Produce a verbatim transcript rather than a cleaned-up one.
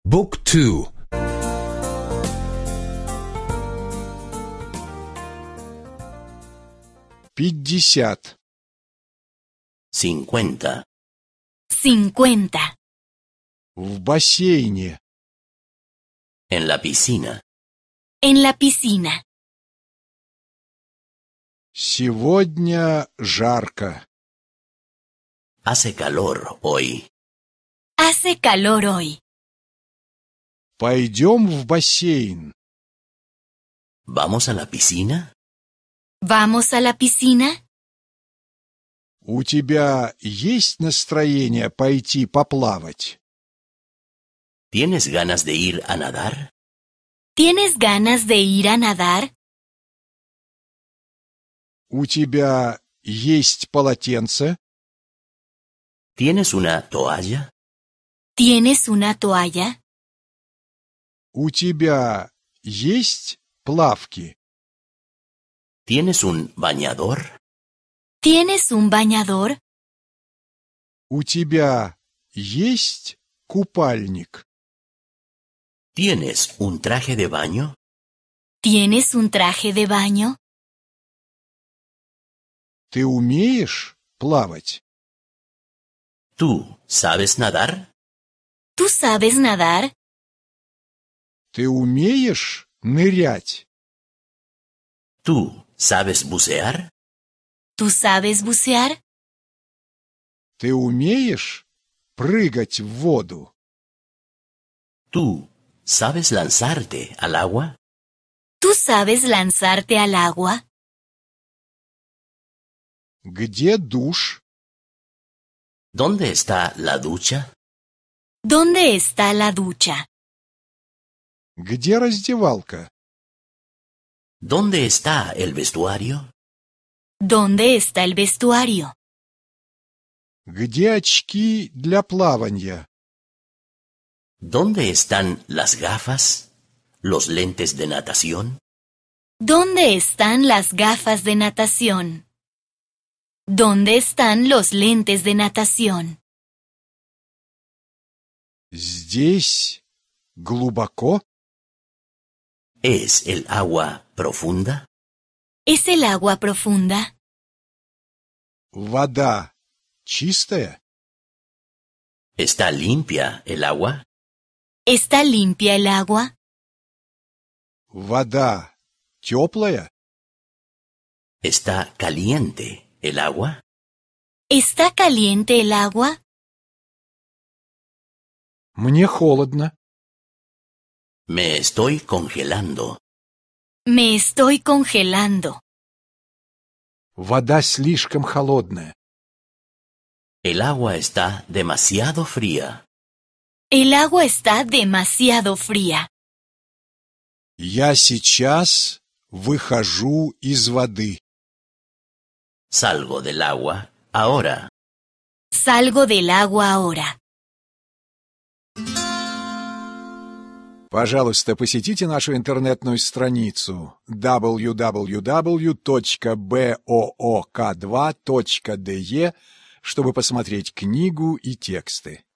บุ๊กทู пятьдесят cincuenta, cincuenta. в бассейне, en la piscina. En la piscina. сегодня жарко. Hace calor hoy. Hace calor hoy. Пойдем в бассейн. ¿Vamos a la piscina? ¿Vamos a la piscina? У тебя есть настроение пойти поплавать? ¿Tienes ganas de ir a nadar? ¿Tienes ganas de ir a nadar? У тебя есть полотенце? ¿Tienes una toalla? ¿Tienes una toalla? У тебя есть плавки? ¿Tienes un bañador? ¿Tienes un bañador? У тебя есть купальник? ¿Tienes un traje de baño? ¿Tienes un traje de baño? Ты умеешь плавать? ¿Tú sabes nadar? ¿Tú sabes nadar? Ты умеешь нырять? ¿Tú sabes bucear? ¿Tú sabes bucear? Ты умеешь прыгать в воду? ¿Tú sabes lanzarte al agua? ¿Tú sabes lanzarte al agua? Где душ? ¿Dónde está la ducha? ¿Dónde está la ducha? Где раздевалка? ¿Dónde está el vestuario? ¿Dónde está el vestuario? Где очки для плавания? ¿Dónde están las gafas? ¿Los lentes de natación? ¿Dónde están las gafas de natación? ¿Dónde están los lentes de natación? Здесь глубоко? ¿Es el agua profunda? ¿Es el agua profunda? Вода чистая? ¿Está limpia el agua? ¿Está limpia el agua? Вода теплая? ¿Está caliente el agua? ¿Está caliente el agua? Мне холодно. Me estoy congelando. Me estoy congelando. Вода слишком холодная. El agua está demasiado fría. El agua está demasiado fría. Я сейчас выхожу из воды. Salgo del agua ahora. Salgo del agua ahora. Пожалуйста, посетите нашу интернетную страницу дабл ю дабл ю дабл ю точка боок два точка де чтобы посмотреть книгу и тексты.